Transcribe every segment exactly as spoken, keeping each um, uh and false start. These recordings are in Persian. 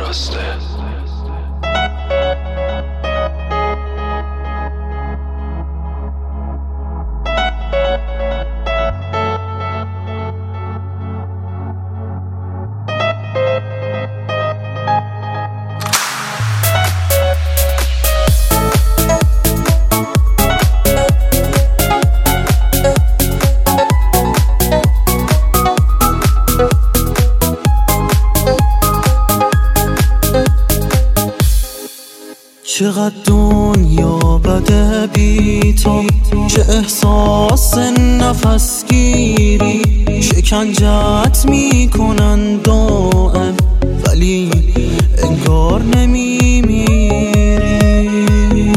درسته. چقدر دنیا بده بی تو، چه احساس نفس گیری، شکنجت میکنن دائم ولی انگار نمیمیری.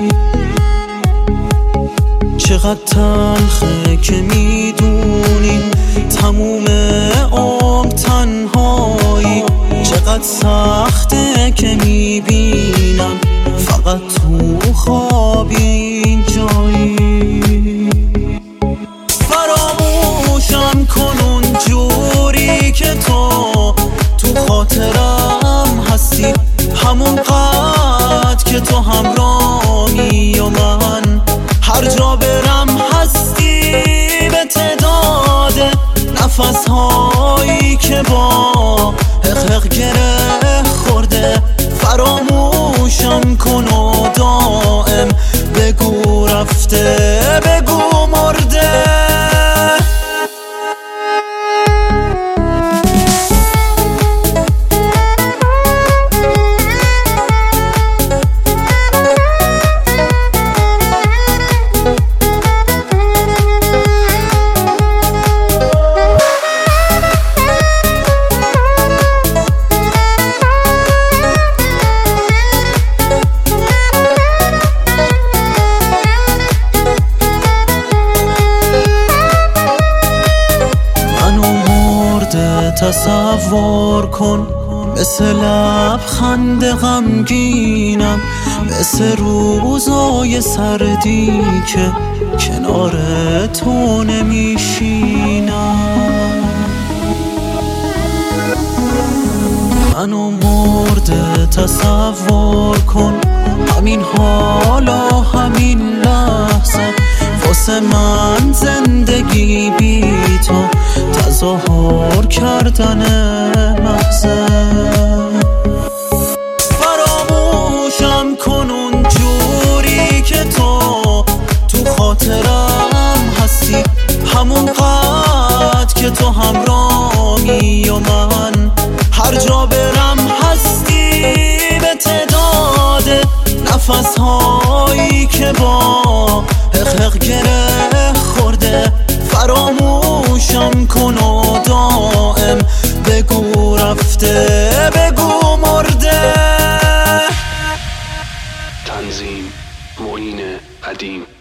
چقدر تلخه که میدونی تموم عمر تنهایی، چقدر سخته که میبینم فقط تو خوابی اینجایی. فراموشم کن اون جوری که تو تو خاطرم هستی، همون قد که تو همراهی و من هر جا برم هستی. به تعداد نفس هایی که با حق گره خورده، فراموشم کن و دائم بگو رفته، بگو مرده. تصور کن مثل لبخند غمگینم، مثل روزای سردی که کنار تو نمیشینم. منو مرده تصور کن، همین حالا همین لحظه واسه من زندگی بی تو تظاهر کردن محضه. فراموشم کن اون جوری که تو تو خاطرم هستی، همون قد که تو همراهی و من هر جا برم هستی. به تعداد نفس هایی که با حق گره خورده، فراموشم کن و دائم بگو رفته، بگو مرده. تنظیم معین قدیم.